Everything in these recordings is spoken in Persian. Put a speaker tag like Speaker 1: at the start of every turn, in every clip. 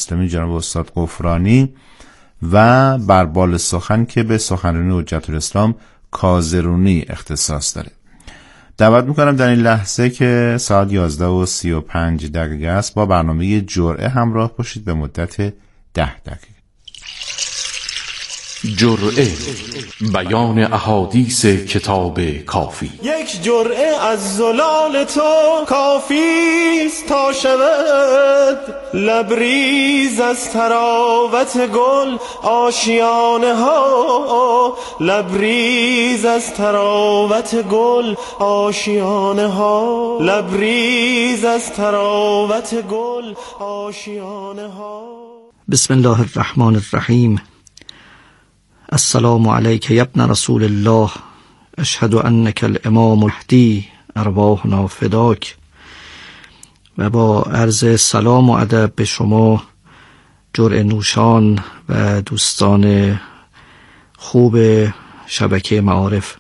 Speaker 1: اسلامی جناب استاد غفرانی و بربال سخن که به سخنرانی حجت الاسلام کازرونی اختصاص داره. دعوت میکنم در این لحظه که ساعت 11:35 است با برنامه جرعه همراه باشید به مدت 10 دقیقه.
Speaker 2: جرعه، بیان احادیث کتاب کافی.
Speaker 3: یک جرعه از زلال تو کافیست تا شود لبریز از تراوت گل آشیانه ها، لبریز از تراوت گل آشیانه ها، لبریز از تراوت گل آشیانه ها.
Speaker 4: بسم الله الرحمن الرحیم. السلام علیک یا ابن رسول الله، اشهد انک الامام المهدی، ارواحنا فداک. و با عرض سلام و ادب به شما جرعه نوشان و دوستان خوب شبکه معارف.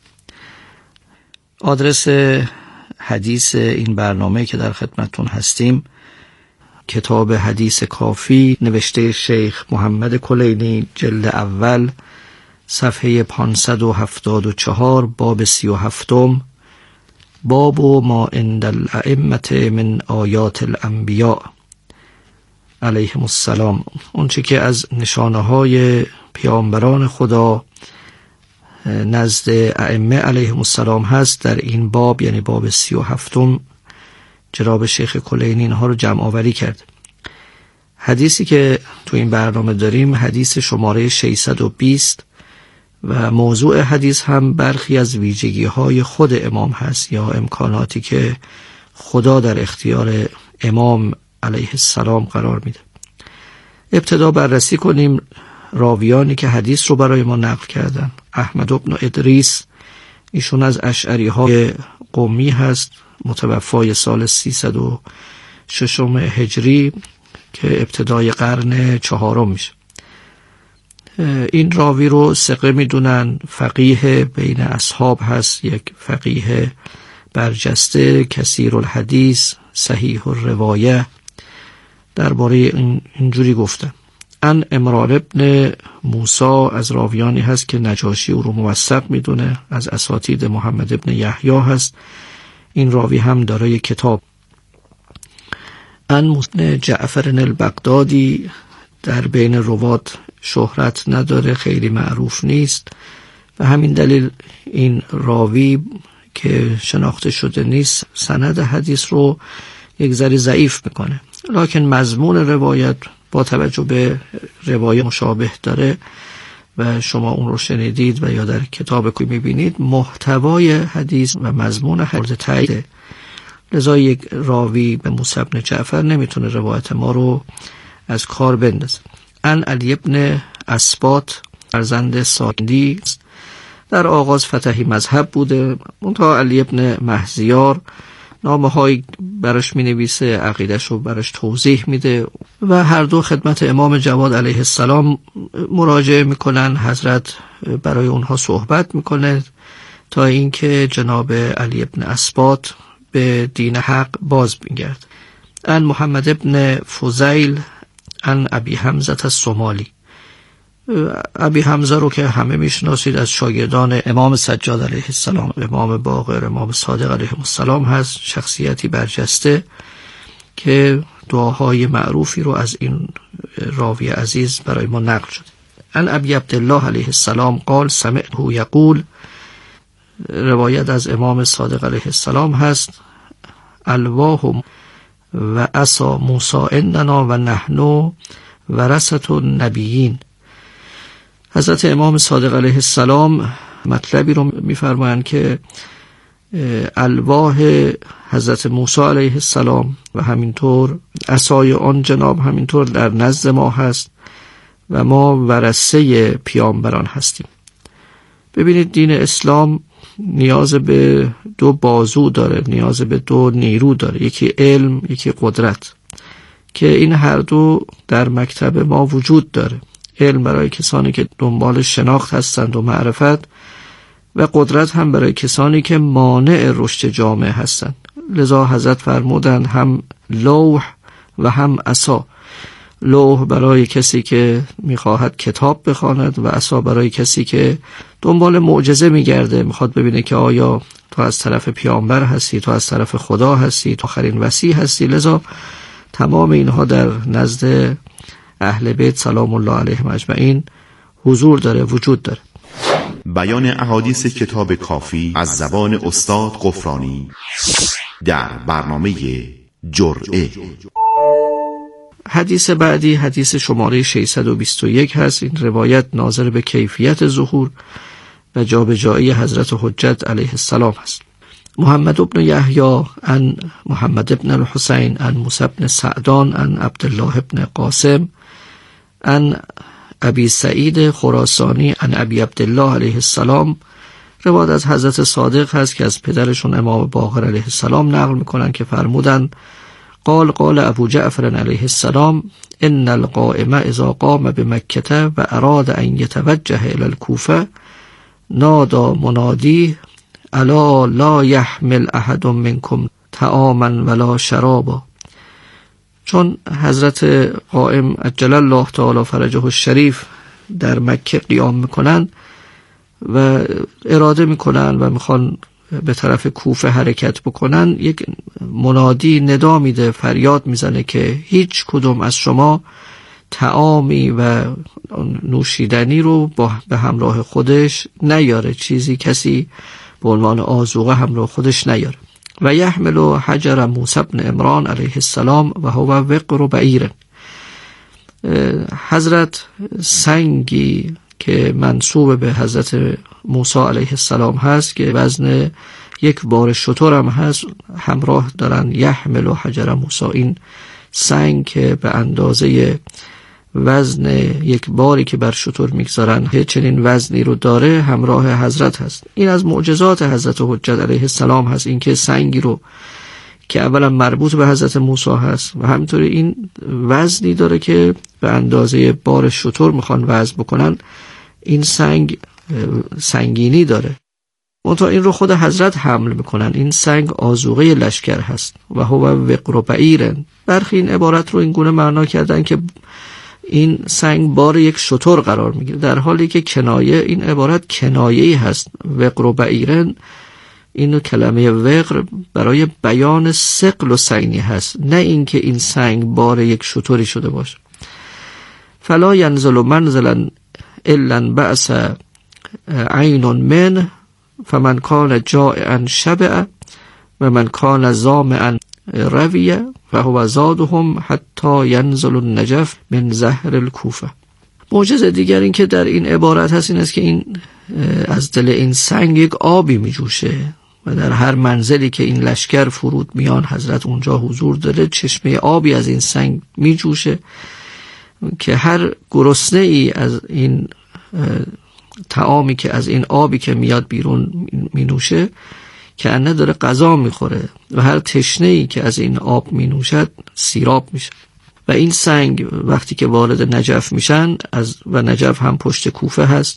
Speaker 4: آدرس حدیث این برنامه که در خدمتون هستیم کتاب حدیث کافی نوشته شیخ محمد کلینی، جلد اول، صفحه 574، باب 37، باب ما عند الائمه من آیات الانبیاء علیهم السلام. اون چه که از نشانه های پیامبران خدا نزد ائمه علیهم السلام هست در این باب، یعنی باب 37، جناب شیخ کلینی اینها رو جمع آوری کرد. حدیثی که تو این برنامه داریم حدیث شماره 620 و موضوع حدیث هم برخی از ویژگی های خود امام هست یا امکاناتی که خدا در اختیار امام علیه السلام قرار میده. ابتدا بررسی کنیم راویانی که حدیث رو برای ما نقل کردن. احمد بن ادریس، ایشون از اشعری های قمی هست، متوفای سال 306 هجری که ابتدای قرن 4 میشه. این راوی رو ثقه میدونن، فقیه بین اصحاب هست، یک فقیه برجسته، کثیر الحدیث، صحیح الروایه. درباره اینجوری گفتن. ان عمران ابن موسی از راویانی هست که نجاشی او رو موثق میدونه، از اساتید محمد ابن یحیی هست. این راوی هم دارای کتاب. ان جعفر البغدادی در بین روات شهرت نداره، خیلی معروف نیست و همین دلیل این راوی که شناخته شده نیست سند حدیث رو یک ذره ضعیف میکنه، لکن مضمون روایت با توجه به روایت مشابه داره و شما اون رو شنیدید و یا در کتاب که میبینید محتوای حدیث و مضمون حدیث تایید. لذا یک راوی به موسی بن جعفر نمیتونه روایت ما رو از کار بندازه. ان علی ابن اسباط فرزند ساکندی در آغاز فتحی مذهب بوده، منتها علی ابن مهزیار نامه های براش می نویسه، عقیدش رو براش توضیح میده و هر دو خدمت امام جواد علیه السلام مراجعه میکنن. حضرت برای اونها صحبت میکنه تا اینکه جناب علی ابن اسباط به دین حق باز میگرد. ان محمد ابن فضیل ان ابی حمزه الصومالی. ابی حمزه رو که همه میشناسید از شاگردان امام سجاد علیه السلام، امام باقر، امام صادق علیه السلام هست، شخصیتی برجسته که دعاهای معروفی رو از این راوی عزیز برای ما نقل شده. ان ابی عبدالله علیه السلام قال سمعته یقول. روایت از امام صادق علیه السلام هست الواح و عصا موسی عندنا و نحن ورثة النبیین. حضرت امام صادق علیه السلام مطلبی رو میفرمایند که الواح حضرت موسی علیه السلام و همینطور عصای آن جناب همینطور در نزد ما هست و ما ورثه پیامبران هستیم. ببینید دین اسلام نیاز به دو بازو داره، نیاز به دو نیرو داره، یکی علم، یکی قدرت، که این هر دو در مکتب ما وجود داره. علم برای کسانی که دنبال شناخت هستند و معرفت، و قدرت هم برای کسانی که مانع رشد جامعه هستند. لذا حضرت فرمودند هم لوح و هم عصا. لوح برای کسی که میخواهد کتاب بخواند و عصا برای کسی که دنبال معجزه میگرده، میخواد ببینه که آیا تو از طرف پیامبر هستی، تو از طرف خدا هستی، تو آخرین وصی هستی. لذا تمام اینها در نزد اهل بیت سلام الله علیهم اجمعین حضور داره، وجود داره.
Speaker 5: بیان احادیث کتاب کافی از زبان استاد غفرانی در برنامه جرعه.
Speaker 4: حدیث بعدی حدیث شماره 621 هست. این روایت ناظر به کیفیت ظهور و جابجایی حضرت حجت علیه السلام هست. محمد ابن یحیی عن محمد ابن الحسین عن موسی ابن سعدان عن عبدالله ابن قاسم عن ابی سعید خراسانی عن ابی عبدالله علیه السلام. روایت از حضرت صادق هست که از پدرشون امام باقر علیه السلام نقل میکنن که فرمودن قال ابو جعفر علیه السلام ان القائم اذا قام بمکه و اراد ان یتوجه الى الکوفه نادى منادی الا لا یحمل احد منکم طعاما ولا شرابا. چون حضرت قائم عجل الله تعالی فرجه الشریف در مکه قیام میکنن و اراده میکنن و میخوان به طرف کوفه حرکت بکنن، یک منادی ندا میده، فریاد میزنه که هیچ کدوم از شما طعامی و نوشیدنی رو به همراه خودش نیاره، کسی به عنوان آذوقه همراه خودش نیاره. و یحمل حجر موسی بن عمران علیه السلام و هو وقر بعیر. حضرت سنگی که منسوب به حضرت موسی علیه السلام هست که وزن یک بار شتر هم هست همراه دارن. یحمل حجر موسی، این سنگ که به اندازه وزن یک باری که بر شتر میگذارن چنین وزنی رو داره همراه حضرت هست. این از معجزات حضرت حجت علیه السلام هست، اینکه سنگی رو که اولا مربوط به حضرت موسی هست و همینطوری این وزنی داره که به اندازه بار شتر میخوان وزن بکنن، این سنگ سنگینی داره. منتها این رو خود حضرت حمل میکنن. این سنگ آذوقه لشکر هست و هو وقر بعیر. برخی این عبارت رو این گونه معنا کردن که این سنگ بار یک شتر قرار میگیره، در حالی که کنایه، این عبارت کنایه‌ای هست. وقر بعیر، این کلمه وقر برای بیان ثقل و سنگی هست، نه اینکه این سنگ بار یک شتری شده باشه. فلا ینزل منزلا الا بعث عین من فمن کان جائعا شبع و من کان ظامعا رویه و هو زادهم حتی ینزل النجف من زهر الکوفه. معجزه دیگر این که در این عبارت هست این است که این از دل این سنگ یک آبی می جوشه و در هر منزلی که این لشکر فرود میان حضرت اونجا حضور داره، چشمه آبی از این سنگ می جوشه که هر گرسنه ای از این طعامی که از این آبی که میاد بیرون می نوشه که انه داره غذا میخوره و هر تشنه‌ای که از این آب می نوشد سیراب میشه. و این سنگ وقتی که وارد نجف میشن و نجف هم پشت کوفه هست،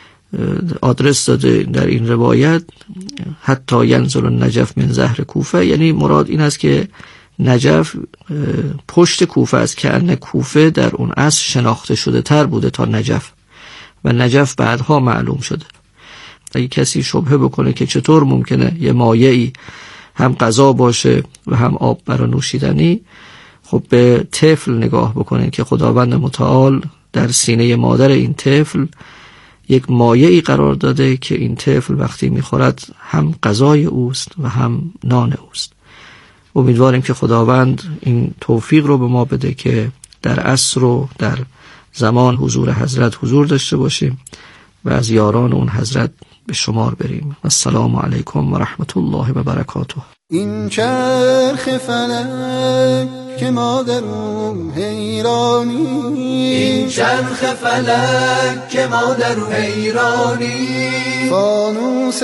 Speaker 4: آدرس داده در این روایت حتی ینزل النجف من زهر کوفه، یعنی مراد این است که نجف پشت کوفه است که انه کوفه در اون عصر شناخته شده تر بوده تا نجف و نجف بعدها معلوم شده. اگه کسی شبهه بکنه که چطور ممکنه یه مایعی هم غذا باشه و هم آب برای نوشیدنی، خب به طفل نگاه بکنین که خداوند متعال در سینه مادر این طفل یک مایعی قرار داده که این طفل وقتی میخورد هم غذای اوست و هم نان اوست. امیدواریم که خداوند این توفیق رو به ما بده که در عصر و در زمان حضور حضرت حضور داشته باشیم و از یاران اون حضرت به شمار بریم. السلام علیکم و رحمت الله و برکاته.
Speaker 6: این چرخ فلک که ما در اون حیرانی، این چرخ فلک که ما در اون حیرانی، فانوس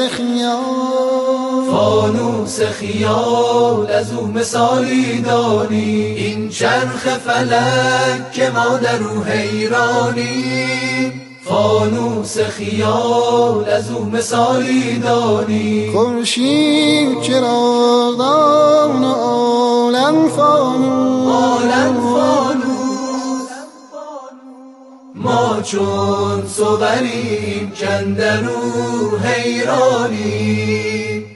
Speaker 6: خیال از اون مثالی دانی، این چرخ فلک که ما در اون حیرانی، فانوس خیال از اون مثالی دانی. خورشید چراغدان عالم فانوس، ما چون صوریم کندرو حیرانیم.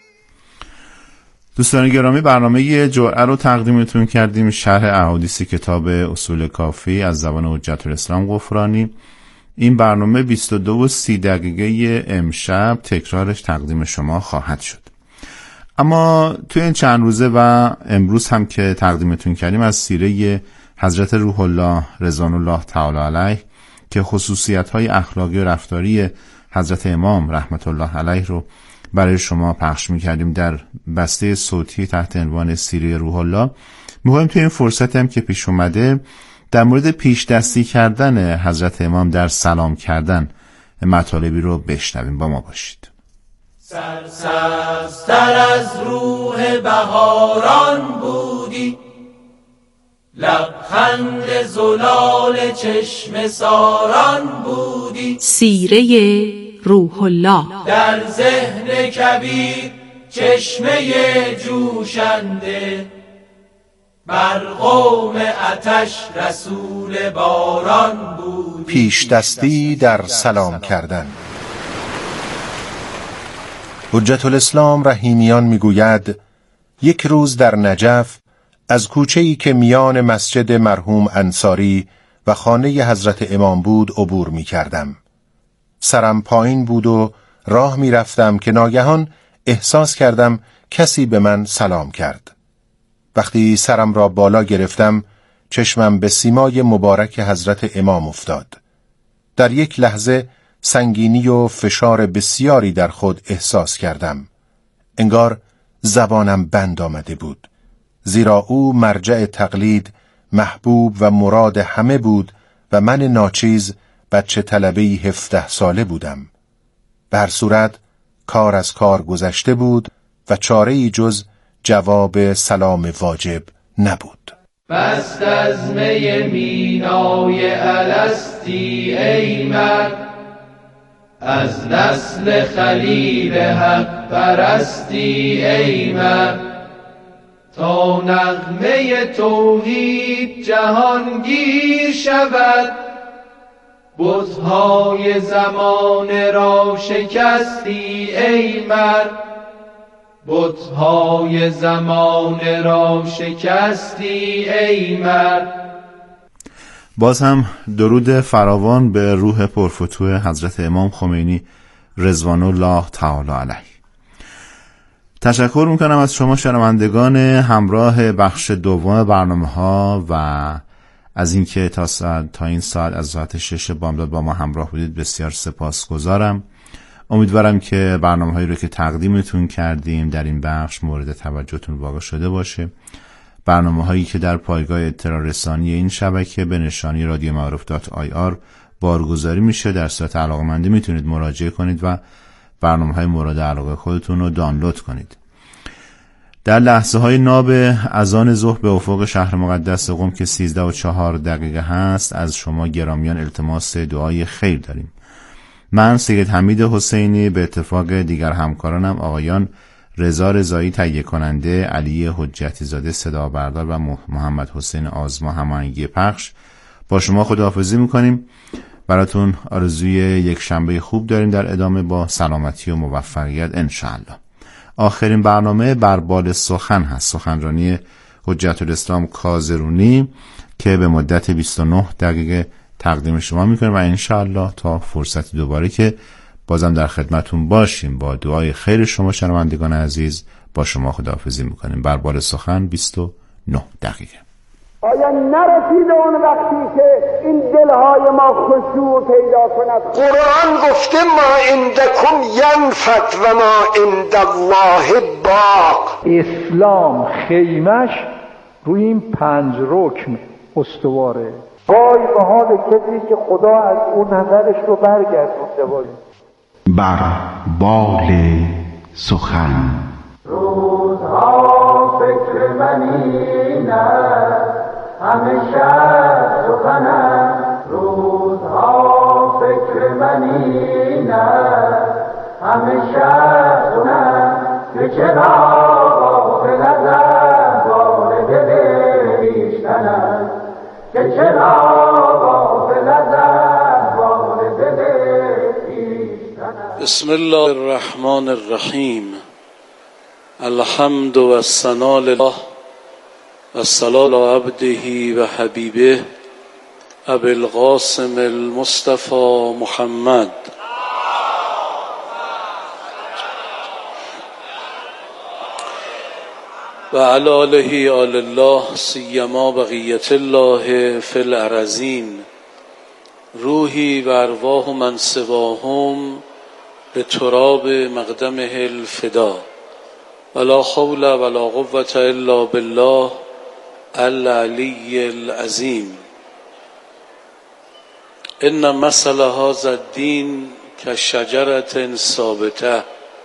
Speaker 1: دوستان گرامی، برنامه جرعه رو تقدیمتون کردیم، شرح احادیث کتاب اصول کافی از زبان حجت الاسلام غفرانی. این برنامه 22:30 امشب تکرارش تقدیم شما خواهد شد. اما توی این چند روزه و امروز هم که تقدیمتون کردیم از سیره حضرت روح الله رضوان الله تعالی علیه که خصوصیت‌های اخلاقی و رفتاری حضرت امام رحمت الله علیه رو برای شما پخش می‌کردیم در بسته صوتی تحت عنوان سیره روح الله. می‌خوایم توی این فرصت هم که پیش اومده در مورد پیش دستی کردن حضرت امام در سلام کردن مطالبی رو بشنویم. با ما باشید.
Speaker 6: سرسبزتر از روح بهاران بودی، لبخند زلال چشم ساران بودی.
Speaker 7: سیره روح الله
Speaker 6: در ذهن کبیر چشمه جوشنده، بر قوم آتش رسول باران بودی.
Speaker 8: پیش دستی در سلام کردن. حجت الاسلام رحیمیان میگوید یک روز در نجف از کوچه‌ای که میان مسجد مرحوم انصاری و خانه حضرت امام بود عبور می‌کردم. سرم پایین بود و راه می‌رفتم که ناگهان احساس کردم کسی به من سلام کرد. وقتی سرم را بالا گرفتم چشمم به سیمای مبارک حضرت امام افتاد. در یک لحظه سنگینی و فشار بسیاری در خود احساس کردم. انگار زبانم بند آمده بود، زیرا او مرجع تقلید، محبوب و مراد همه بود و من ناچیز بچه طلبه‌ای 17 ساله بودم. به هر صورت کار از کار گذشته بود و چاره‌ای جز جواب سلام واجب نبود.
Speaker 6: بست از می مینای الستی ای مرد، از نسل خلیل حق پرستی ای مرد، تا نغمه توحید جهانگیر شود، بت‌های زمان را شکستی ای مرد، بت‌های زمان را شکستی ای مرد.
Speaker 1: باز هم درود فراوان به روح پرفتوح حضرت امام خمینی رضوان الله تعالی علیه. تشکر میکنم از شما شنوندگان همراه بخش دوم برنامه ها و از اینکه تا این ساعت از ساعت 6 بامداد با ما همراه بودید. بسیار سپاسگزارم. امیدوارم که برنامه‌هایی رو که تقدیمتون کردیم در این بخش مورد توجهتون واقع شده باشه. برنامه‌هایی که در پایگاه اطلاع رسانی این شبکه به نشانی رادیو معروف.ir بارگذاری میشه. در صورت علاقه‌مندی میتونید مراجعه کنید و برنامه‌های مورد علاقه خودتون رو دانلود کنید. در لحظه‌های ناب اذان ظهر به افق شهر مقدس قم که 13:04 هست از شما گرامیان التماس دعای خیر داریم. من سید حمید حسینی به اتفاق دیگر همکارانم آقایان رضا رضایی تهیه کننده، علی حجتی زاده صدا بردار و محمد حسین آزما هماهنگی پخش با شما خداحافظی میکنیم. براتون آرزوی یک شنبه خوب داریم در ادامه با سلامتی و موفقیت انشاءالله. آخرین برنامه بربال سخن هست، سخنرانی حجت الاسلام کازرونی که به مدت 29 دقیقه تقدیم شما میکنیم و انشاءالله تا فرصت دوباره که بازم در خدمتون باشیم با دعای خیر شما شنوندگان عزیز با شما خداحافظی میکنیم. بربال سخن 29 دقیقه.
Speaker 9: آیا نرسیده اون وقتی که این دلهای ما خشوع پیدا کند؟ قرآن گفته ما عندکم ینفد و ما عند الله باق.
Speaker 10: اسلام خیمش روی این 5 رکن استواره.
Speaker 9: وای به حال کسی که خدا از اون نظرش رو برگردونده باشه.
Speaker 5: بربال سخن.
Speaker 6: روزها فکر من این است، همیشه سخن است. روزها فکر من این است، همیشه سخن است. که چرا غافل از احوال دل خویشتن است، که چرا غافل از
Speaker 11: بسم الله الرحمن الرحیم. الحمد و الثناء لله و الصلاة علی عبده و حبیبه ابی القاسم المصطفى محمد و علی آله آل الله سیما بقیت الله فی الارضین. روحی و ارواح من سواهم به تراب مقدمه الفدا ولا حول ولا قوة الا بالله العلی العظیم. ان مثل هذا الدین کشجرة ثابته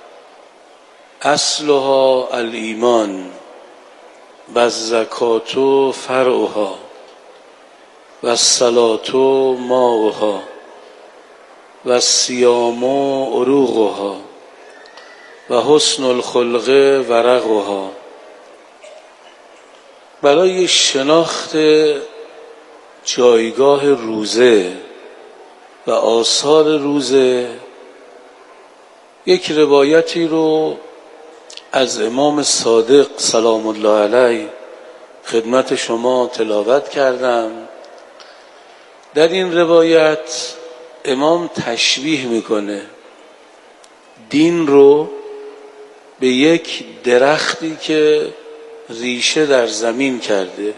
Speaker 11: اصلها الایمان و الزکاة فرعها و الصلاة ماؤها و الصیام عروقها و حسن الخلق ورقها. برای شناخت جایگاه روزه و آثار روزه یک روایتی رو از امام صادق سلام الله علیه خدمت شما تلاوت کردم. در این روایت امام تشبیه میکنه دین رو به یک درختی که ریشه در زمین کرده.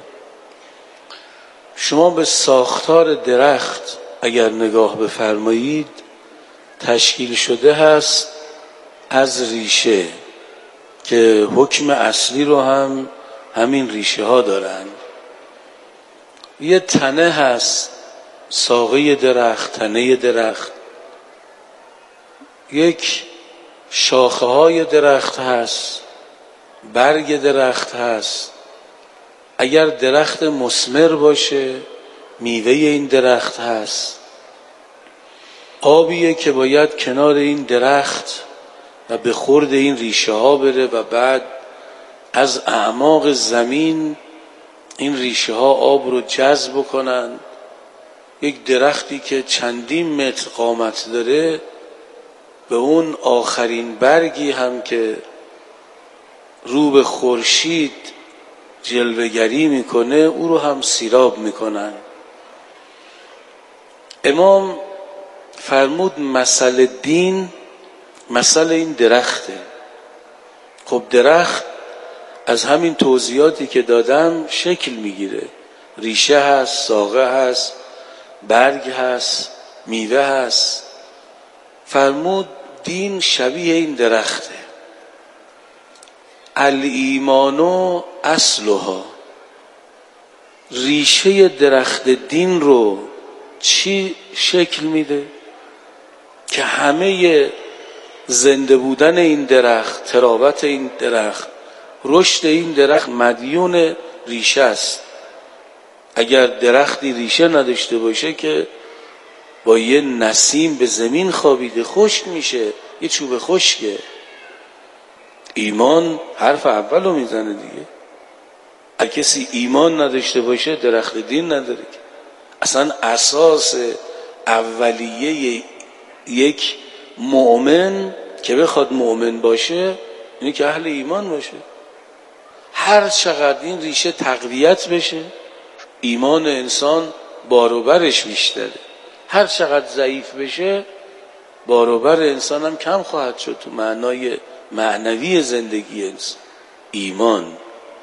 Speaker 11: شما به ساختار درخت اگر نگاه بفرمایید تشکیل شده هست از ریشه که حکم اصلی رو هم همین ریشه ها دارن. یه تنه هست، ساقه درخت، تنه درخت، یک شاخه های درخت هست، برگ درخت هست. اگر درخت مثمر باشه میوه این درخت هست. آبیه که باید کنار این درخت و به خورد این ریشه ها بره و بعد از اعماق زمین این ریشه ها آب رو جذب کنن. یک درختی که چندین متر قامت داره به اون آخرین برگی هم که رو به خورشید جلوه‌گری میکنه او رو هم سیراب میکنن. امام فرمود مثل دین مثل این درخته. خب درخت از همین توضیحاتی که دادم شکل میگیره، ریشه هست، ساقه هست، برگ هست، میوه هست. فرمود دین شبیه این درخته. الایمان اصلها. ریشه درخت دین رو چی شکل میده؟ که همه زنده بودن این درخت، تراوت این درخت، رشد این درخت مدیون ریشه است. اگر درختی ریشه نداشته باشه که با یه نسیم به زمین خوابیده خشک میشه، یه چوب خشکه. ایمان حرف اول رو میزنه دیگه. اگر کسی ایمان نداشته باشه درخت دین نداره که. اصلا اساس اولیه یک مؤمن که بخواد مؤمن باشه اینه که اهل ایمان باشه. هر چقدر این ریشه تقویت بشه ایمان انسان بار و برش بیشتره. هر چقدر ضعیف بشه بار و بر انسان هم کم خواهد شد تو معنای معنوی زندگی انسان. ایمان.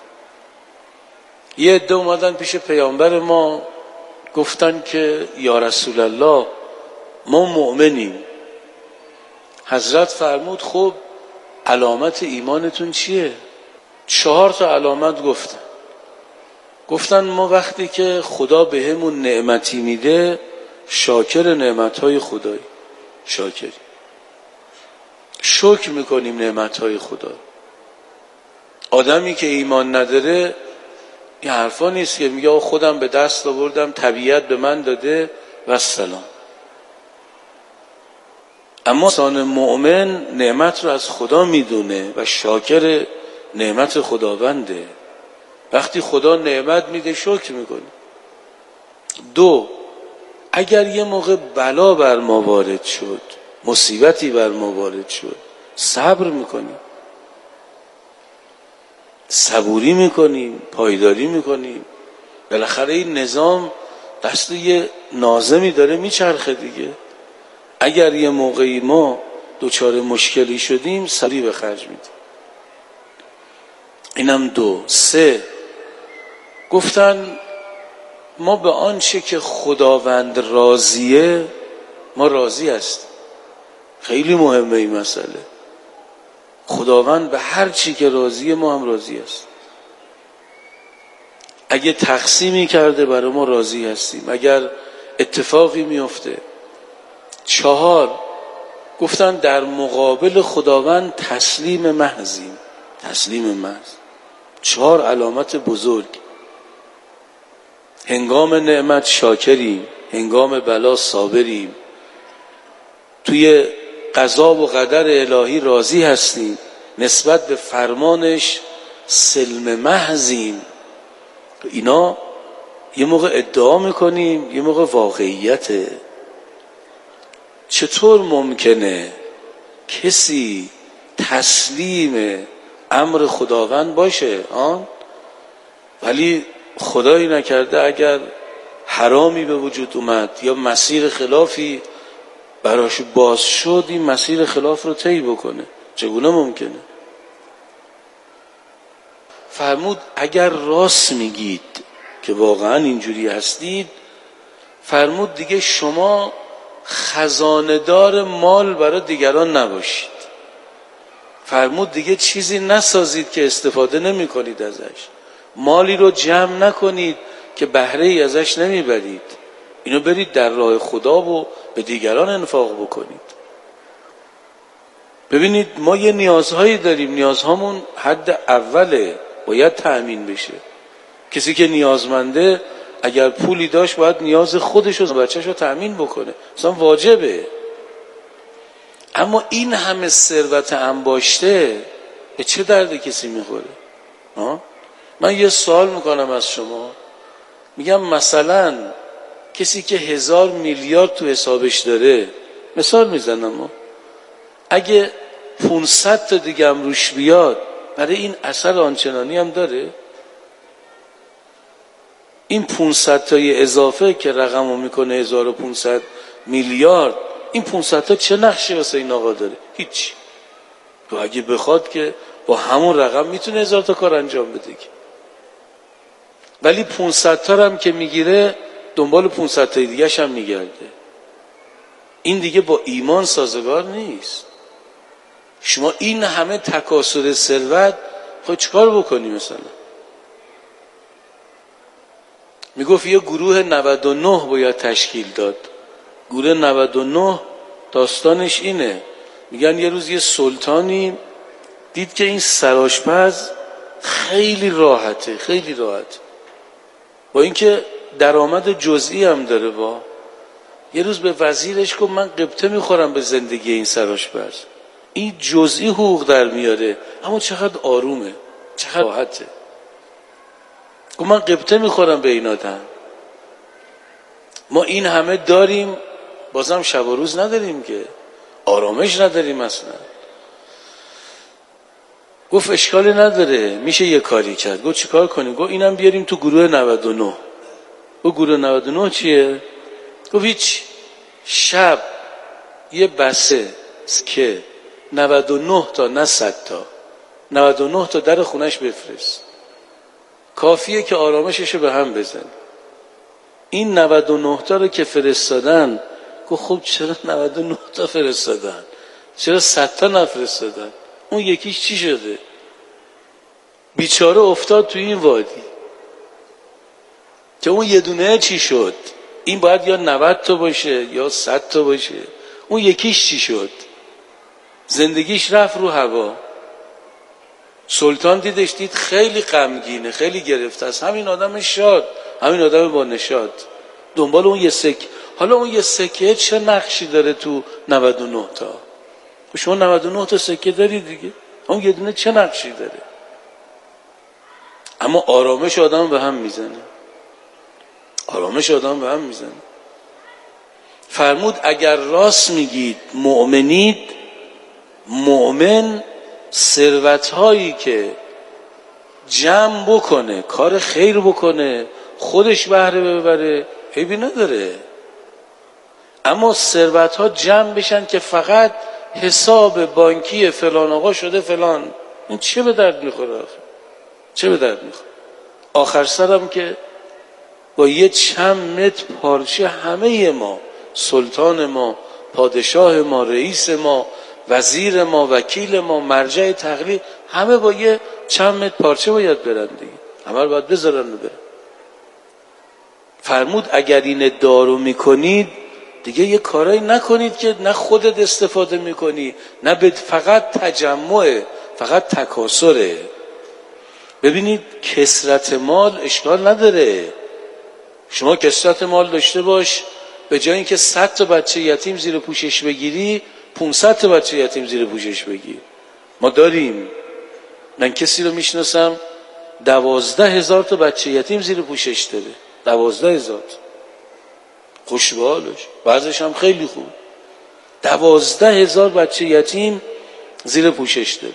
Speaker 11: یه عده اومدن پیش پیامبر ما گفتن که یا رسول الله ما مؤمنیم. حضرت فرمود خب علامت ایمانتون چیه؟ 4 تا علامت گفتن ما وقتی که خدا بهمون نعمتی میده شاکر نعمتهای خدایی، شاکری، شکر میکنیم نعمتهای خدا. آدمی که ایمان نداره این حرفا نیست که میگه خودم به دست آوردم طبیعت به من داده و سلام. اما انسان مؤمن نعمت رو از خدا میدونه و شاکر نعمت خداونده. وقتی خدا نعمت میده شکر میکنه. 2 اگر یه موقع بلا بر ما وارد شد مصیبتی بر ما وارد شد، صبر میکنیم، صبوری میکنیم، پایداری میکنیم. بالاخره این نظام دست یه ناظمی داره میچرخه دیگه. اگر یه موقعی ما دچار مشکلی شدیم صبری به خرج میدیم. اینم 2. 3 گفتن ما به آنچه که خداوند راضیه ما راضی هستیم. خیلی مهمه این مسئله. خداوند به هر چی که راضیه ما هم راضی هستیم. اگه تقسیمی کرده برای ما راضی هستیم، اگر اتفاقی میفته. 4 گفتن در مقابل خداوند تسلیم محضیم. تسلیم محض. 4 علامت بزرگ. هنگام نعمت شاکریم، هنگام بلا صابریم، توی قضا و قدر الهی راضی هستیم، نسبت به فرمانش سلم محضیم. اینا یه موقع ادعا میکنیم، یه موقع واقعیته. چطور ممکنه کسی تسلیم امر خداوند باشه ولی خدایی نکرده اگر حرامی به وجود اومد یا مسیر خلافی براش باز شد این مسیر خلاف رو طی بکنه؟ چگونه ممکنه؟ فرمود اگر راست میگید که واقعا اینجوری هستید، فرمود دیگه شما خزانه‌دار مال برای دیگران نباشید. فرمود دیگه چیزی نسازید که استفاده نمی کنید ازش. مالی رو جمع نکنید که بهره ای ازش نمیبرید. اینو برید در راه خدا و به دیگران انفاق بکنید. ببینید ما یه نیازهایی داریم، نیازهامون حد اوله، باید تأمین بشه. کسی که نیازمنده اگر پولی داشت باید نیاز خودش و بچه‌ش رو تأمین بکنه، اصلا واجبه. اما این همه ثروت انباشته به چه درد کسی میخوره؟ من یه سوال میکنم از شما، میگم مثلا کسی که 1000 میلیارد تو حسابش داره، مثال میزنم، اگه 500 تا دیگه هم روش بیاد برای این اثر آنچنانی هم داره؟ این 500 تای اضافه که رقمو میکنه 1500 میلیارد، این 500 تا چه نقشی واسه این آقا داره؟ هیچ. تو اگه بخواد که با همون رقم میتونه 1000 تا کار انجام بده. ولی 500 تا هم که میگیره دنبال 500 تا دیگه هم میگرده. این دیگه با ایمان سازگار نیست. شما این همه تکاثر ثروت خب چیکار بکنی؟ مثلا میگفت یه گروه 99 باید تشکیل داد. گروه 99 داستانش اینه، میگن یه روز یه سلطانی دید که این سرآشپز خیلی راحته، خیلی راحت، با اینکه درآمد جزئی هم داره. یه روز به وزیرش گفت من قبطه میخورم به زندگی این سرآشپز، این جزئی حقوق در میاره اما چقدر آرومه، چقدر راحته. گفت من قبطه میخورم به این آدم. ما این همه داریم بازم شب و روز نداریم که، آرامش نداریم اصلا. گفت اشکالی نداره، میشه یه کاری کرد. گفت چیکار کنیم؟ گفت اینم بیاریم تو گروه 99. گفت گروه 99 چیه؟ گفت هیچ، شب یه بسه که 99 تا نه 100 تا 99 تا در خونش بفرست، کافیه که آرامششو به هم بزن. این 99 تا رو که فرستادن، گفت خب چرا 99 تا فرستادن، چرا 100 تا نفرستادن؟ اون یکیش چی شده؟ بیچاره افتاد توی این وادی که اون یه دونه چی شد؟ این باید یا 90 تا باشه یا 100 تا باشه. اون یکیش چی شد؟ زندگیش رفت رو هوا. سلطان دیدش، دید خیلی غمگینه، خیلی گرفته است. همین آدم شاد، همین آدم با نشاط دنبال اون یه سکه. حالا اون یه سکه چه نقشی داره تو 99 تا؟ شما 99 تا سکه داری دیگه، اون یه دونه چه نقشی داره؟ اما آرامش آدم به هم میزنه، آرامش آدم به هم میزنه. فرمود اگر راست میگید مؤمنید، مؤمن ثروت‌هایی که جمع بکنه، کار خیر بکنه، خودش بهره ببره، عیبی نداره. اما ثروت‌ها جمع بشن که فقط حساب بانکی فلان آقا شده فلان، این چه به درد میخوره آخه؟ چه به درد میخوره؟ آخر سرم که با یه چند متر پارچه همه ما، سلطان ما، پادشاه ما، رئیس ما، وزیر ما، وکیل ما، مرجع تقلید، همه با یه چند متر پارچه باید برن دیگه، همه رو باید بذارن و برن. فرمود اگر این ادعا رو میکنید دیگه یه کارایی نکنید که نه خودت استفاده میکنی نه فقط تجمعه، فقط تکاثره. ببینید کثرت مال اشکال نداره، شما کثرت مال داشته باش، به جای اینکه 100 تا بچه یتیم زیر پوشش بگیری 500 تا بچه یتیم زیر پوشش بگیر. ما داریم، من کسی رو میشناسم 12,000 تا بچه یتیم زیر پوشش داره، 12,000. خوش به حالش، بعضش هم خیلی خوب. 12,000 بچه یتیم زیر پوشش داره.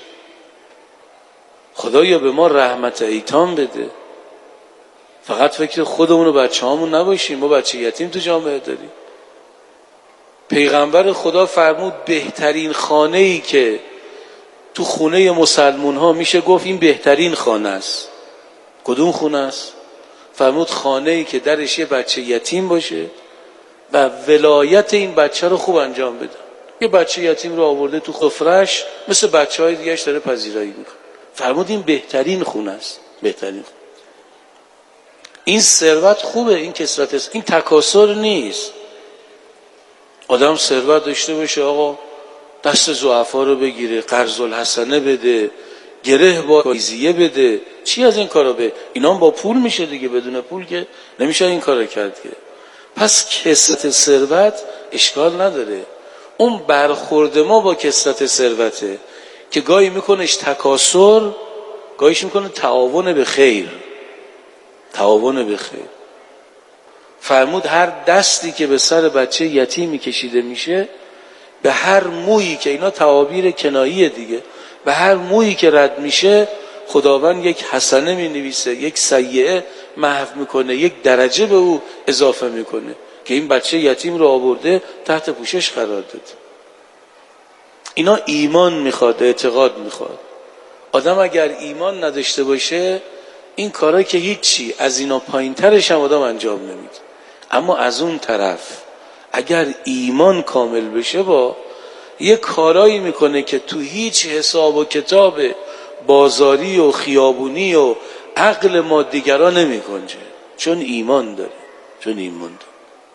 Speaker 11: خدایا به ما رحمت ایتام بده، فقط فکر خودمون و بچه هامون نباشیم، ما بچه یتیم تو جامعه داریم. پیغمبر خدا فرمود بهترین خانه‌ای که تو خونه مسلمون ها میشه گفت این بهترین خانه است، کدوم خونه است؟ فرمود خانه‌ای که درش یه بچه یتیم باشه و ولایت این بچه رو خوب انجام بده. یه بچه یتیم رو آورده تو خفرش، مثل بچه‌های دیگه‌اش داره پذیرایی میکنه. فرمود این بهترین خونه است، بهترین خونه. این ثروت خوبه، این کثرت است، این تکاثر نیست. آدم ثروت داشته باشه آقا دست ضعفا رو بگیره، قرض الحسنه بده، گره با ایزیه بده، چی از این کارا به اینا با پول میشه دیگه، بدون پول که نمیشه این کارا کرد که. پس کثرت ثروت اشکال نداره، اون برخورد ما با کثرت ثروته که گاهی میکنش تکاثر، گاهیش میکنه تعاون به خیر. تعاون به خیر. فرمود هر دستی که به سر بچه یتیمی کشیده میشه، به هر مویی که اینا تعابیر کناییه دیگه، به هر مویی که رد میشه خداوند یک حسنه مینویسه، یک سیئه محو میکنه، یک درجه به او اضافه میکنه که این بچه یتیم رو آورده تحت پوشش قرار داده. اینا ایمان میخواد، اعتقاد میخواد. آدم اگر ایمان نداشته باشه این کارا که هیچی، از اینا پایین ترش هم آدم انجام نمیده. اما از اون طرف اگر ایمان کامل بشه با یه کارایی میکنه که تو هیچ حساب و کتاب بازاری و خیابونی و عقل ما دیگران نمیکنه، چون ایمان داره، چون ایمان داره.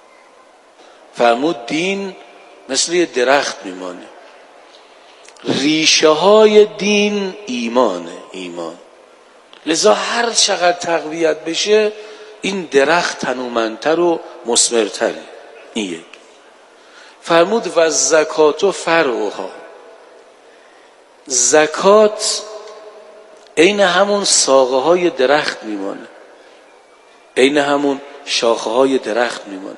Speaker 11: فرمود دین مثل یه درخت میمانه، ریشه های دین ایمانه، ایمان. لذا هر چقدر تقویت بشه این درخت تنومندتر و مثمرتره. این یک. فرمود و زکات فرعها، زکات عین همون ساقه های درخت میمانه، عین همون شاخه های درخت میمانه.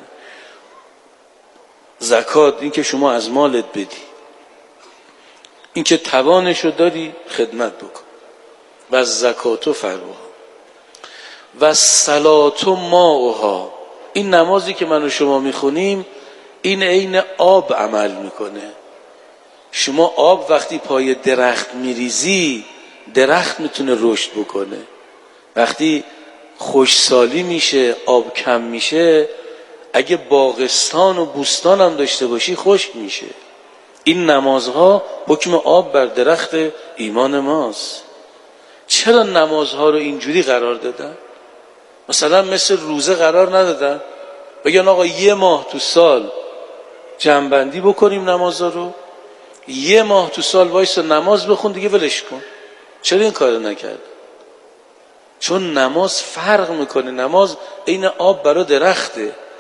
Speaker 11: زکات این که شما از مالت بدی، این که توانشو داری خدمت بکن. و زکات فرعها و صلات ماؤها، این نمازی که من و شما میخونیم این عین آب عمل میکنه. شما آب وقتی پای درخت میریزی درخت میتونه رشد بکنه، وقتی خشکسالی میشه آب کم میشه، اگه باغستان و بوستان هم داشته باشی خشک میشه. این نمازها حکم آب بر درخت ایمان ماست. چرا نمازها رو اینجوری قرار دادن؟ مثلا مثل روزه قرار ندادن بگن آقا یه ماه تو سال جمع‌بندی بکنیم نمازها رو، یه ماه تو سال وایسا نماز بخون دیگه ولش کن. چرا این کارو نکرد؟ چون نماز فرق میکنه. نماز عین آب برای درخته.